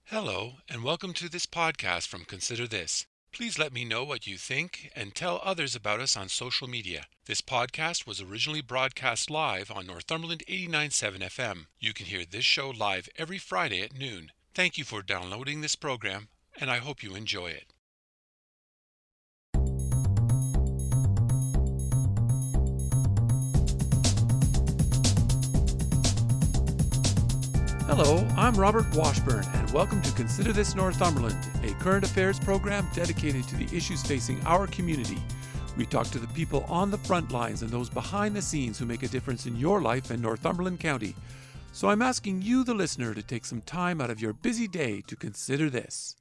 Hello, and welcome to this podcast from Consider This. Please let me know what you think and tell others about us on social media. This podcast was originally broadcast live on Northumberland 89.7 FM. You can hear this show live every Friday at noon. Thank you for downloading this program, and I hope you enjoy it. Hello, I'm Robert Washburn, and welcome to Consider This Northumberland, a current affairs program dedicated to the issues facing our community. We talk to the people on the front lines and those behind the scenes who make a difference in your life in Northumberland County. So I'm asking you, the listener, to take some time out of your busy day to consider this.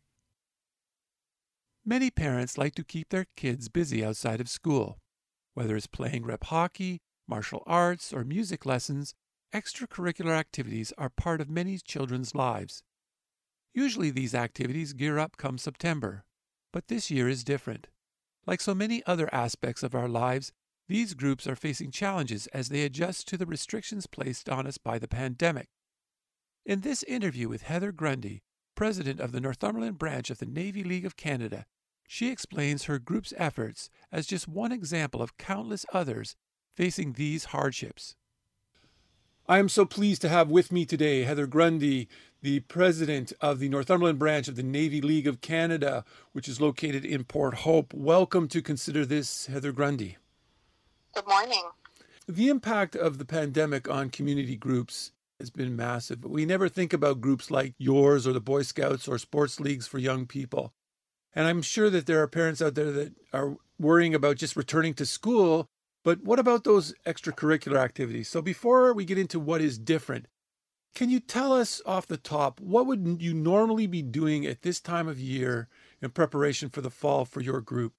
Many parents like to keep their kids busy outside of school. Whether it's playing rep hockey, martial arts, or music lessons, extracurricular activities are part of many children's lives. Usually these activities gear up come September, but this year is different. Like so many other aspects of our lives, these groups are facing challenges as they adjust to the restrictions placed on us by the pandemic. In this interview with Heather Grundy, president of the Northumberland branch of the Navy League of Canada, she explains her group's efforts as just one example of countless others facing these hardships. I am so pleased to have with me today Heather Grundy, the president of the Northumberland branch of the Navy League of Canada, which is located in Port Hope. Welcome to Consider This, Heather Grundy. Good morning. The impact of the pandemic on community groups has been massive, but we never think about groups like yours or the Boy Scouts or sports leagues for young people. And I'm sure that there are parents out there that are worrying about just returning to school. But what about those extracurricular activities? So before we get into what is different, can you tell us off the top, what would you normally be doing at this time of year in preparation for the fall for your group?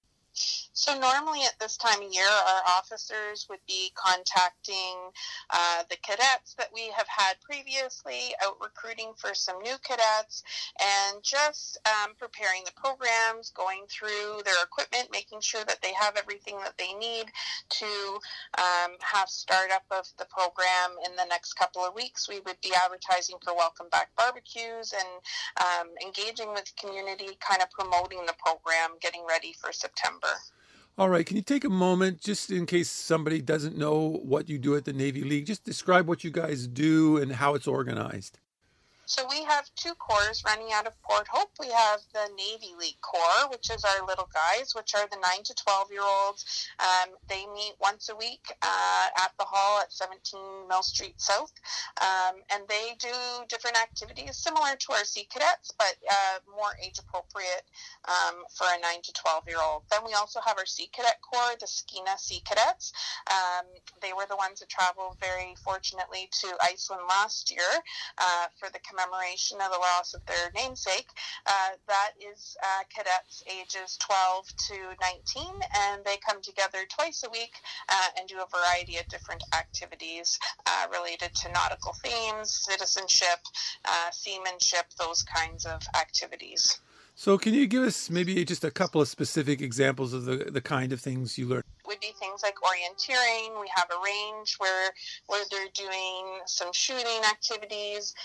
So normally at this time of year, our officers would be contacting the cadets that we have had previously, out recruiting for some new cadets, and just preparing the programs, going through their equipment, making sure that they have everything that they need to have startup of the program in the next couple of weeks. We would be advertising for welcome back barbecues and engaging with the community, kind of promoting the program, getting ready for September. All right. Can you take a moment, just in case somebody doesn't know what you do at the Navy League, just describe what you guys do and how it's organized? So we have two corps running out of Port Hope. We have the Navy League Corps, which is our little guys, which are the 9 to 12-year-olds. They meet once a week at the hall at 17 Mill Street South, and they do different activities similar to our Sea Cadets, but more age-appropriate for a 9 to 12-year-old. Then we also have our Sea Cadet Corps, the Skeena Sea Cadets. They were the ones that traveled very fortunately to Iceland last year for the commemoration of the loss of their namesake. That is cadets ages 12 to 19, and they come together twice a week and do a variety of different activities related to nautical themes, citizenship, seamanship, those kinds of activities. So can you give us maybe just a couple of specific examples of the kind of things you learn? Would be things like orienteering. We have a range where they're doing some shooting activities.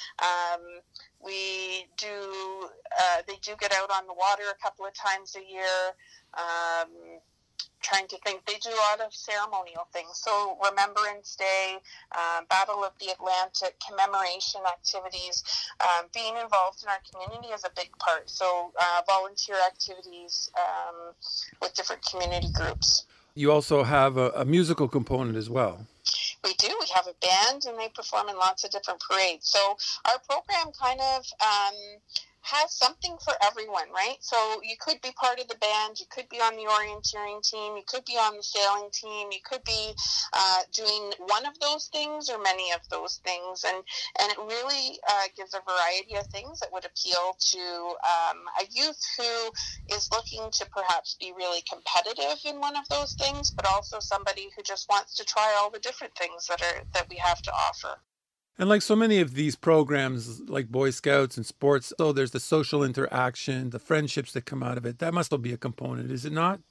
We do they do get out on the water a couple of times a year. Trying to think, they do a lot of ceremonial things. So Remembrance Day, Battle of the Atlantic, commemoration activities, being involved in our community is a big part. So volunteer activities with different community groups. You also have a musical component as well. We do. We have a band, and they perform in lots of different parades. So our program kind of has something for everyone, right? So you could be part of the band, you could be on the orienteering team, you could be on the sailing team, you could be doing one of those things or many of those things, and it really gives a variety of things that would appeal to a youth who is looking to perhaps be really competitive in one of those things, but also somebody who just wants to try all the different things that we have to offer. And like so many of these programs, like Boy Scouts and sports, so there's the social interaction, the friendships that come out of it. That must all be a component, is it not?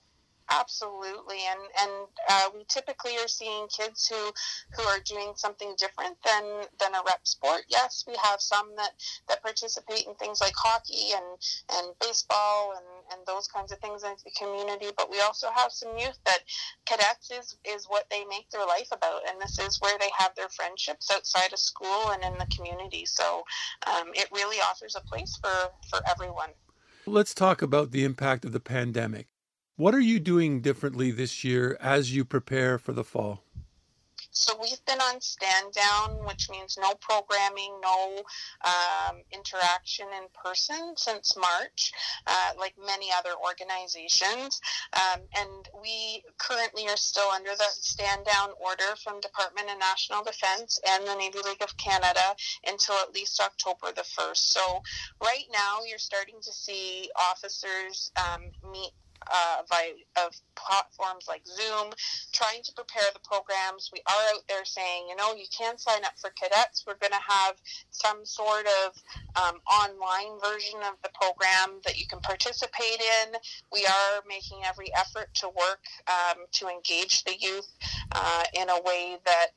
Absolutely, we typically are seeing kids who are doing something different than a rep sport. Yes, we have some that participate in things like hockey and baseball and those kinds of things in the community, but we also have some youth that cadets is what they make their life about, and this is where they have their friendships outside of school and in the community. So it really offers a place for everyone. Let's talk about the impact of the pandemic. What are you doing differently this year as you prepare for the fall? So we've been on stand down, which means no programming, no interaction in person since March, like many other organizations. And we currently are still under the stand down order from Department of National Defence and the Navy League of Canada until at least October the 1st. So right now you're starting to see officers meet of platforms like Zoom, trying to prepare the programs. We are out there saying, you can sign up for cadets. We're going to have some sort of online version of the program that you can participate in. We are making every effort to work to engage the youth in a way that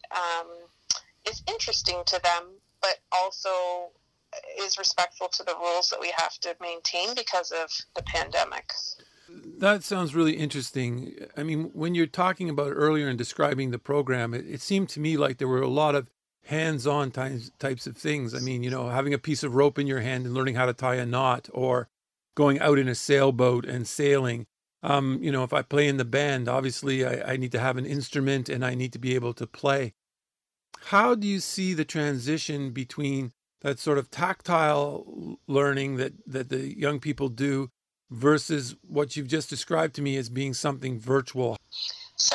is interesting to them, but also is respectful to the rules that we have to maintain because of the pandemic. That sounds really interesting. I mean, when you're talking about earlier and describing the program, it seemed to me like there were a lot of hands-on types of things. I mean, having a piece of rope in your hand and learning how to tie a knot, or going out in a sailboat and sailing. If I play in the band, obviously I need to have an instrument and I need to be able to play. How do you see the transition between that sort of tactile learning that the young people do versus what you've just described to me as being something virtual? So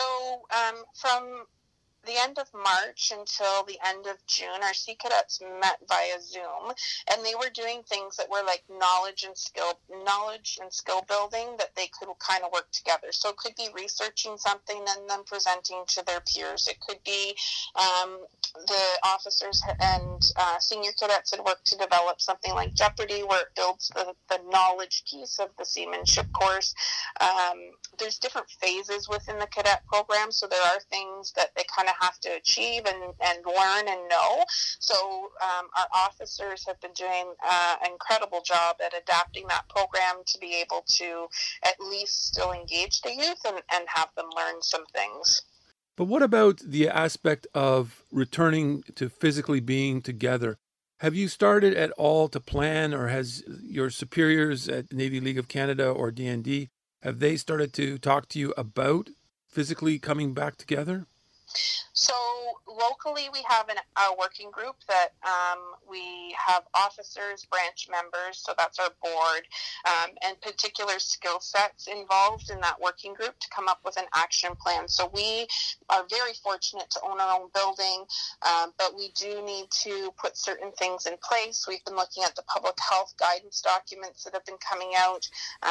from the end of March until the end of June, our Sea Cadets met via Zoom, and they were doing things that were like knowledge and skill building that they could kind of work together. So it could be researching something and then presenting to their peers. It could be the officers and senior cadets had worked to develop something like Jeopardy, where it builds the knowledge piece of the seamanship course. There's different phases within the cadet program, so there are things that they kind of have to achieve and learn and know. So our officers have been doing an incredible job at adapting that program to be able to at least still engage the youth and have them learn some things. But what about the aspect of returning to physically being together? Have you started at all to plan, or has your superiors at Navy League of Canada or DND, have they started to talk to you about physically coming back together? So locally, we have a working group that we have officers, branch members, so that's our board, and particular skill sets involved in that working group to come up with an action plan. So we are very fortunate to own our own building, but we do need to put certain things in place. We've been looking at the public health guidance documents that have been coming out.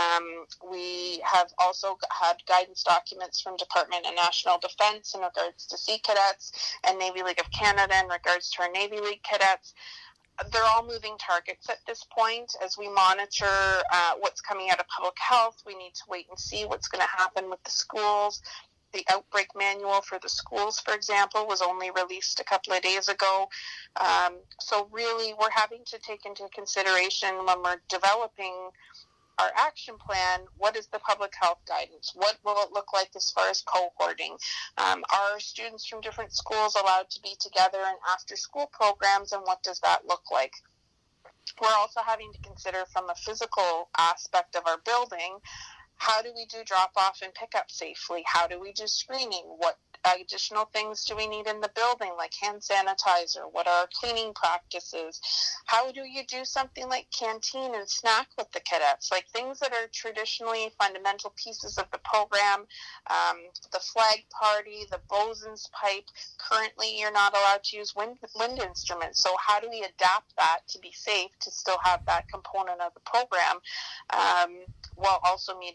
We have also had guidance documents from Department of National Defence in regards to Sea Cadets and Navy League of Canada in regards to our Navy League cadets. They're all moving targets at this point. As we monitor what's coming out of public health, we need to wait and see what's going to happen with the schools. The outbreak manual for the schools, for example, was only released a couple of days ago. So really, we're having to take into consideration when we're developing our action plan, what is the public health guidance? What will it look like as far as cohorting? Are students from different schools allowed to be together in after-school programs, and what does that look like? We're also having to consider from a physical aspect of our building, how do we do drop-off and pick-up safely? How do we do screening? What additional things do we need in the building, like hand sanitizer? What are our cleaning practices? How do you do something like canteen and snack with the cadets? Like things that are traditionally fundamental pieces of the program. The flag party, the bosun's pipe. Currently, you're not allowed to use wind instruments. So how do we adapt that to be safe, to still have that component of the program, while also meeting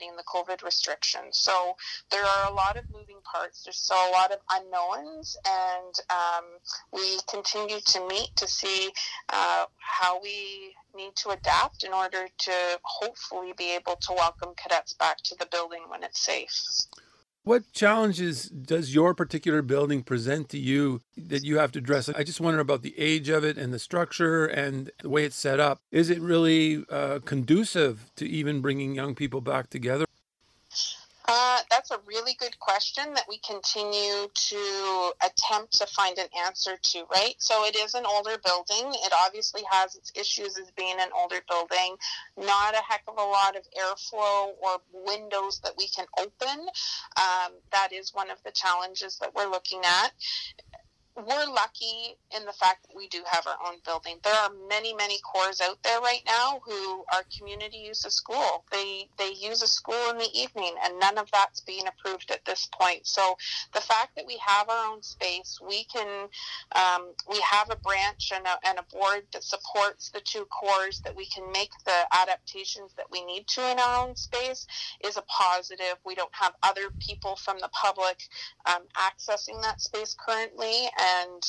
during the COVID restrictions. So there are a lot of moving parts. There's still a lot of unknowns, and we continue to meet to see how we need to adapt in order to hopefully be able to welcome cadets back to the building when it's safe. What challenges does your particular building present to you that you have to address? I just wonder about the age of it and the structure and the way it's set up. Is it really conducive to even bringing young people back together? That's a really good question that we continue to attempt to find an answer to, right? So it is an older building. It obviously has its issues as being an older building. Not a heck of a lot of airflow or windows that we can open. That is one of the challenges that we're looking at. We're lucky in the fact that we do have our own building. There are many, many corps out there right now who are community use of school. They use a school in the evening, and none of that's being approved at this point. So the fact that we have our own space, we have a branch and a board that supports the two corps, that we can make the adaptations that we need to in our own space is a positive. We don't have other people from the public accessing that space currently. And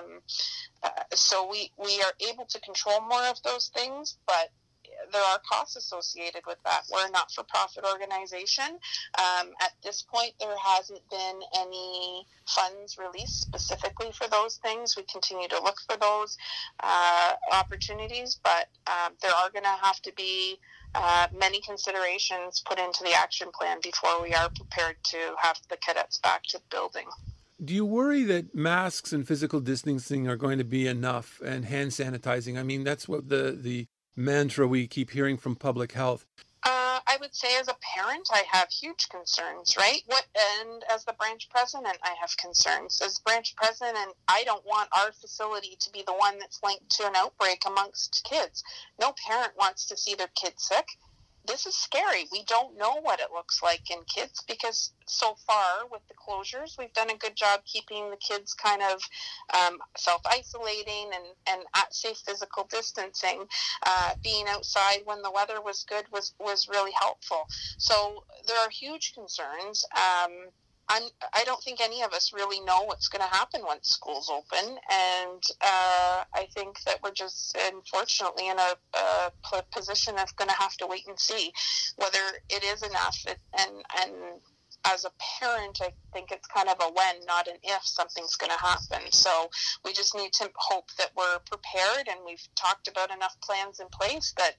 so we are able to control more of those things, but there are costs associated with that. We're a not-for-profit organization. At this point, there hasn't been any funds released specifically for those things. We continue to look for those opportunities, but there are going to have to be many considerations put into the action plan before we are prepared to have the cadets back to the building. Do you worry that masks and physical distancing are going to be enough, and hand sanitizing? I mean, that's what the mantra we keep hearing from public health. I would say as a parent, I have huge concerns, right? And as the branch president, I have concerns. As branch president, I don't want our facility to be the one that's linked to an outbreak amongst kids. No parent wants to see their kid sick. This is scary. We don't know what it looks like in kids because so far with the closures, we've done a good job keeping the kids kind of self-isolating and at safe physical distancing. Being outside when the weather was good was really helpful. So there are huge concerns. I don't think any of us really know what's going to happen once school's open, and I think that we're just unfortunately in a position of going to have to wait and see whether it is enough. And as a parent, I think it's kind of a when, not an if, something's going to happen. So we just need to hope that we're prepared, and we've talked about enough plans in place that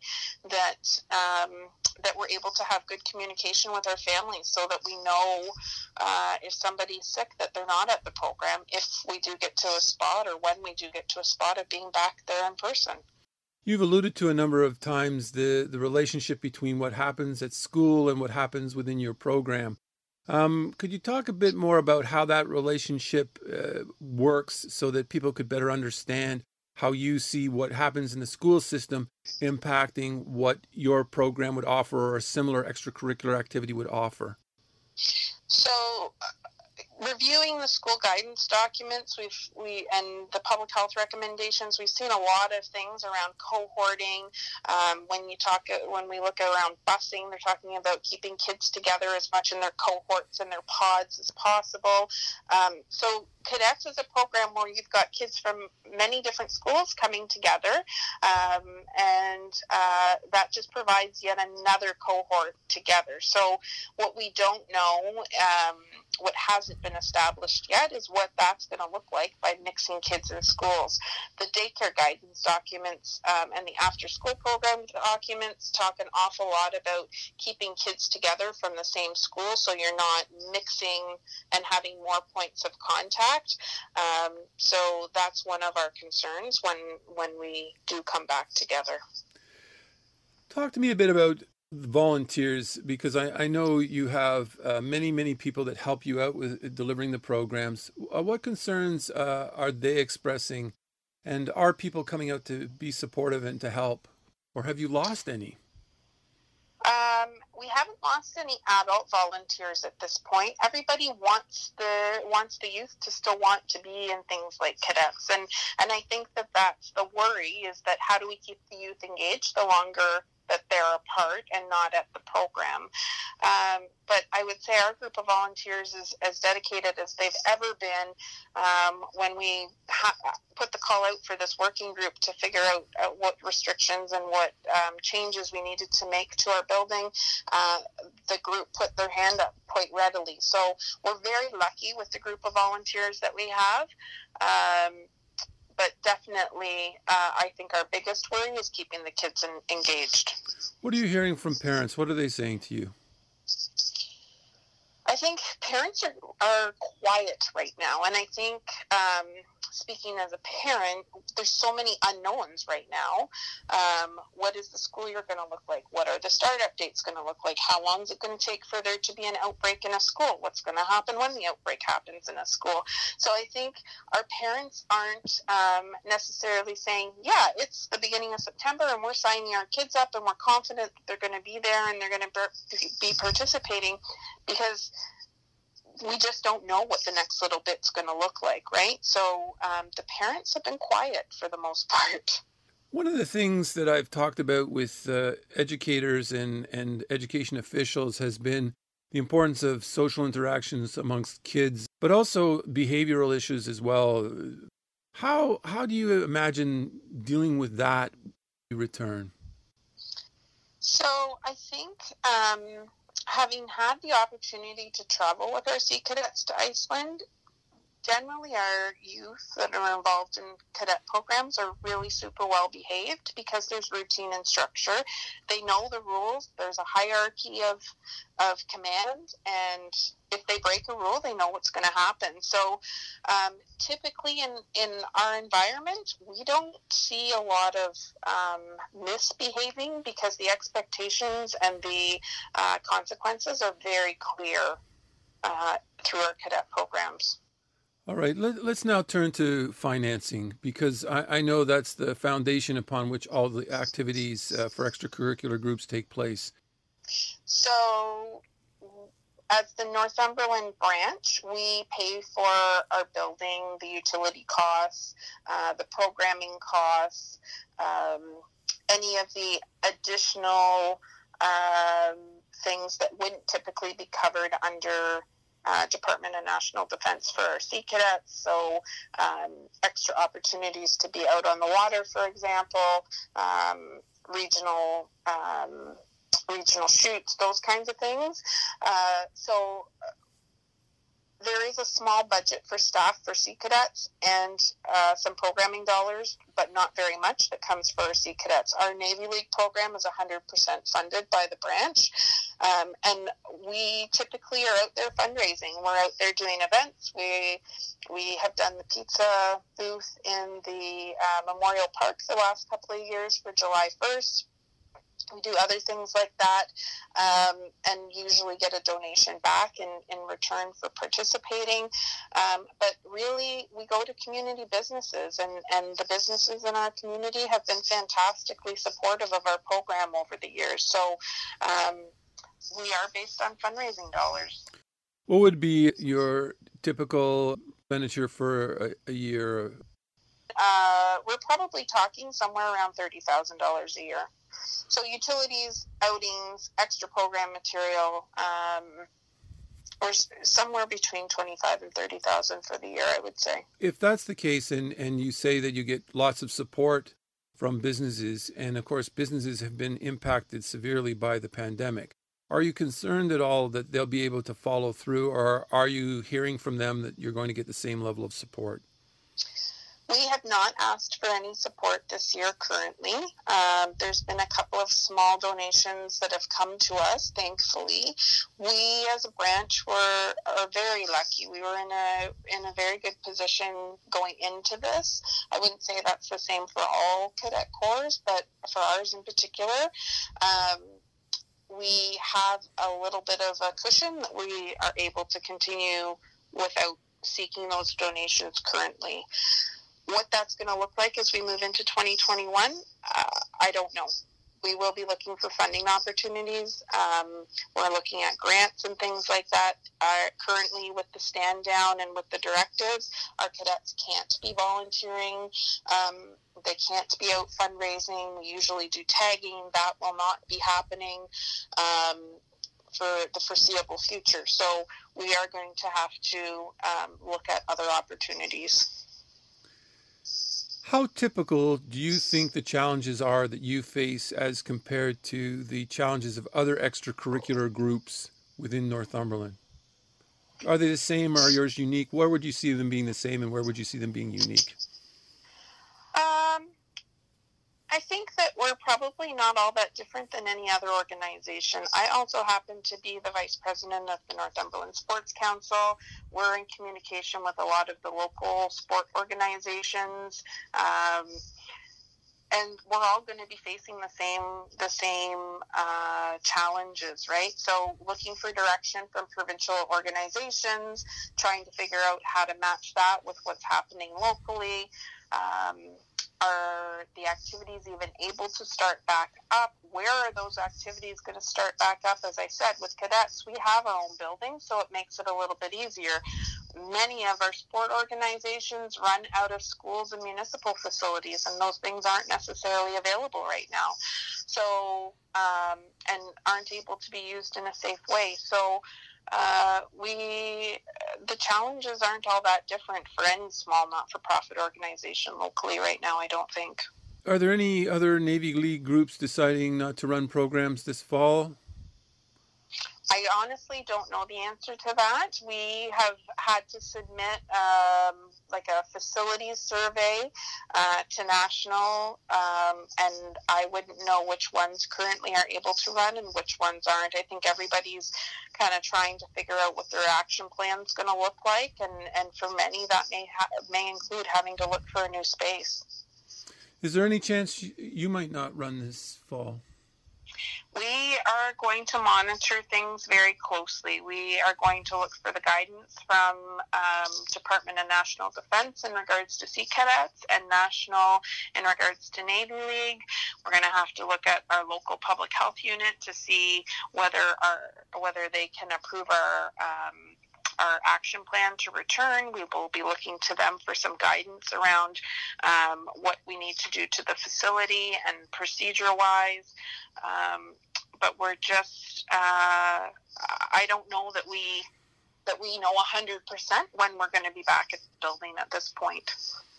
we're able to have good communication with our families so that we know if somebody's sick that they're not at the program, if we do get to a spot or when we do get to a spot of being back there in person. You've alluded to a number of times the relationship between what happens at school and what happens within your program. Could you talk a bit more about how that relationship works so that people could better understand how you see what happens in the school system impacting what your program would offer or a similar extracurricular activity would offer? So reviewing the school guidance documents, and the public health recommendations, we've seen a lot of things around cohorting. When we look around busing, they're talking about keeping kids together as much in their cohorts and their pods as possible. So Cadets is a program where you've got kids from many different schools coming together, and that just provides yet another cohort together. So what we don't know, what hasn't been established yet, is what that's going to look like by mixing kids in schools. The daycare guidance documents and the after-school program documents talk an awful lot about keeping kids together from the same school, so you're not mixing and having more points of contact. So that's one of our concerns when we do come back together. Talk to me a bit about volunteers, because I know you have many people that help you out with delivering the programs. What concerns are they expressing, and are people coming out to be supportive and to help, or have you lost any? We haven't lost any adult volunteers at this point. Everybody wants the youth to still want to be in things like cadets, and I think that's the worry, is that how do we keep the youth engaged the longer that they're a part and not at the program. But I would say our group of volunteers is as dedicated as they've ever been. When we put the call out for this working group to figure out what restrictions and what changes we needed to make to our building, the group put their hand up quite readily. So we're very lucky with the group of volunteers that we have. But definitely, I think our biggest worry is keeping the kids engaged. What are you hearing from parents? What are they saying to you? I think parents are quiet right now. And I think, speaking as a parent, there's so many unknowns right now. What is the school year going to look like? What are the startup dates going to look like? How long is it going to take for there to be an outbreak in a school? What's going to happen when the outbreak happens in a school? So I think our parents aren't necessarily saying, yeah, it's the beginning of September and we're signing our kids up and we're confident that they're going to be there and they're going to be participating, because we just don't know what the next little bit's going to look like, right? So the parents have been quiet for the most part. One of the things that I've talked about with educators and education officials has been the importance of social interactions amongst kids, but also behavioral issues as well. How do you imagine dealing with that return? So I think having had the opportunity to travel with our Sea Cadets to Iceland, generally our youth that are involved in cadet programs are really super well behaved because there's routine and structure. They know the rules. There's a hierarchy of command, and if they break a rule, they know what's going to happen. So typically in our environment, we don't see a lot of misbehaving because the expectations and the consequences are very clear through our cadet programs. All right, let's now turn to financing, because I know that's the foundation upon which all the activities for extracurricular groups take place. So as the Northumberland branch, we pay for our building, the utility costs, the programming costs, any of the additional things that wouldn't typically be covered under Department of National Defense for our Sea Cadets. So extra opportunities to be out on the water, for example, regional shoots, those kinds of things. So there is a small budget for staff for Sea Cadets and some programming dollars, but not very much, that comes for our Sea Cadets. Our Navy League program is 100% funded by the branch, and we typically are out there fundraising. We're out there doing events. We have done the pizza booth in the Memorial Park the last couple of years for July 1st. We do other things like that, and usually get a donation back in return for participating. But really, we go to community businesses, and the businesses in our community have been fantastically supportive of our program over the years. So we are based on fundraising dollars. What would be your typical expenditure for a year? We're probably talking somewhere around $30,000 a year. So utilities, outings, extra program material, or somewhere between $25,000 and $30,000 for the year, I would say. If that's the case, and you say that you get lots of support from businesses, and of course businesses have been impacted severely by the pandemic, are you concerned at all that they'll be able to follow through, or are you hearing from them that you're going to get the same level of support? We have not asked for any support this year currently. There's been a couple of small donations that have come to us, thankfully. We as a branch are very lucky. We were in a very good position going into this. I wouldn't say that's the same for all cadet corps, but for ours in particular, we have a little bit of a cushion that we are able to continue without seeking those donations currently. What that's going to look like as we move into 2021, I don't know. we will be looking for funding opportunities. We're looking at grants and things like that. Currently, with the stand down and with the directives, our cadets can't be volunteering. They can't be out fundraising. We usually do tagging. That will not be happening for the foreseeable future. So we are going to have to look at other opportunities. How typical do you think the challenges are that you face as compared to the challenges of other extracurricular groups within Northumberland? Are they the same, or are yours unique? Where would you see them being the same, and where would you see them being unique? I think that we're probably not all that different than any other organization. I also happen to be the vice president of the Northumberland Sports Council. We're in communication with a lot of the local sport organizations, and we're all going to be facing the same challenges, right? So looking for direction from provincial organizations, trying to figure out how to match that with what's happening locally. Are the activities even able to start back up? Where are those activities going to start back up? As I said, with cadets, we have our own building, so it makes it a little bit easier. Many of our sport organizations run out of schools and municipal facilities, and those things aren't necessarily available right now. So, and aren't able to be used in a safe way. So, the challenges aren't all that different for any small not-for-profit organization locally right now, I don't think. Are there any other Navy League groups deciding not to run programs this fall? I honestly don't know the answer to that. We have had to submit like a facilities survey to national, and I wouldn't know which ones currently are able to run and which ones aren't. I think everybody's kind of trying to figure out what their action plan is going to look like, and for many that may include having to look for a new space. Is there any chance you might not run this fall? We are going to monitor things very closely. We are going to look for the guidance from Department of National Defense in regards to Sea Cadets and National in regards to Navy League. We're going to have to look at our local public health unit to see whether they can approve our action plan to return. We will be looking to them for some guidance around what we need to do to the facility and procedure-wise. But we're just, I don't know that we know 100% when we're going to be back at the building at this point.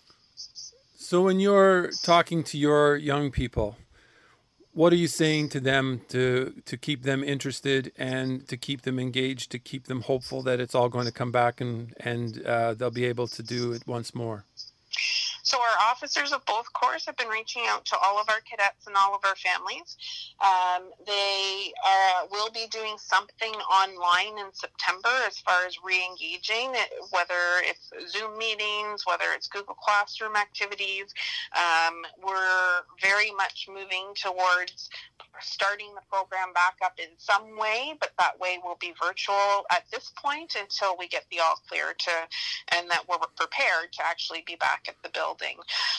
So when you're talking to your young people, what are you saying to them to keep them interested and to keep them engaged, to keep them hopeful that it's all going to come back and they'll be able to do it once more? So our officers of both corps have been reaching out to all of our cadets and all of our families. They will be doing something online in September as far as re-engaging, whether it's Zoom meetings, whether it's Google Classroom activities. We're very much moving towards starting the program back up in some way, but that way will be virtual at this point until we get the all clear and that we're prepared to actually be back at the building.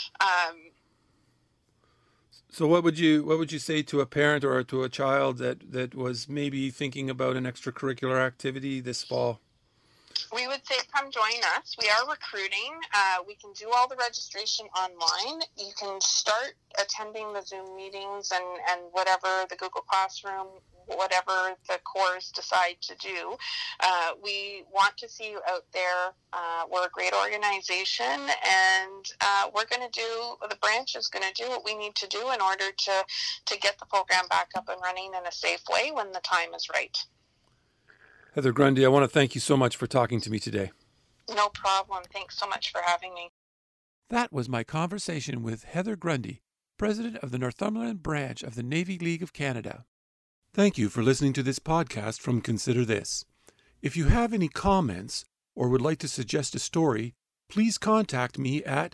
So what would you say to a parent or to a child that was maybe thinking about an extracurricular activity this fall? We would say come join us. We are recruiting. We can do all the registration online. You can start attending the Zoom meetings and whatever the Google Classroom, whatever the corps decide to do. We want to see you out there. We're a great organization, and the branch is going to do what we need to do in order to get the program back up and running in a safe way when the time is right. Heather Grundy, I want to thank you so much for talking to me today. No problem. Thanks so much for having me. That was my conversation with Heather Grundy, president of the Northumberland branch of the Navy League of Canada. Thank you for listening to this podcast from Consider This. If you have any comments or would like to suggest a story, please contact me at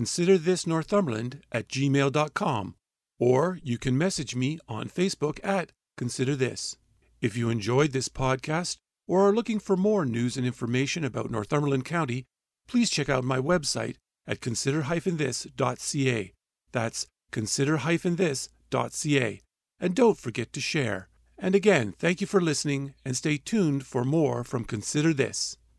considerthisnorthumberland@gmail.com, or you can message me on Facebook at Consider This. If you enjoyed this podcast or are looking for more news and information about Northumberland County, please check out my website at consider-this.ca. That's consider-this.ca. and don't forget to share. And again, thank you for listening, and stay tuned for more from Consider This.